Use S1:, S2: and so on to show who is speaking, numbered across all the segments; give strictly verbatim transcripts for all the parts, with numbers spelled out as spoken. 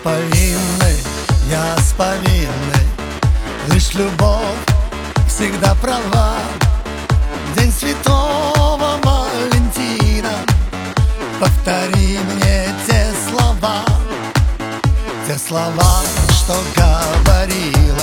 S1: повинной, я с повинной. Лишь любовь всегда права. День Святого Валентина, повтори мне те слова, те слова, что говорила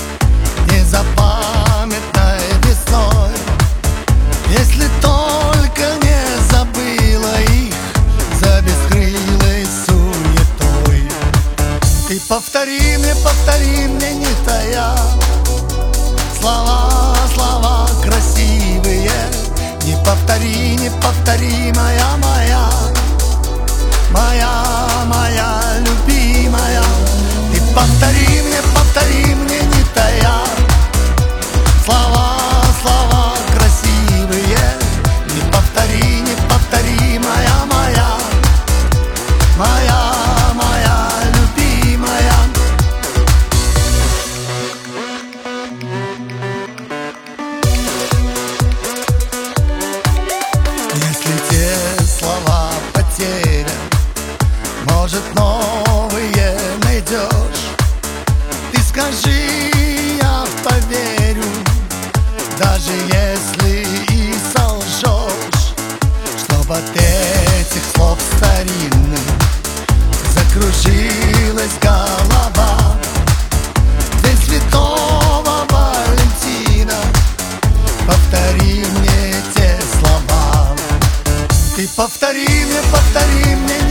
S1: незапамятной весной. Если только не забыла их за бескрылой суетой. Ты повтори мне, повтори мне, не тая, слова, слова красивые. Не повтори, не повтори, моя, моя, моя, моя любимая. Ты повтори мне, повтори мне, не тая, слова, слова красивые. Не повтори, не повтори, моя, моя, моя, моя любимая. Если те слова потерян, может, новые найдешь. Ты скажи, я поверю, даже если и солжешь, чтоб от этих слов старинных закружилась голова. День Святого Валентина, повтори мне те слова. Ты повтори мне, повтори мне,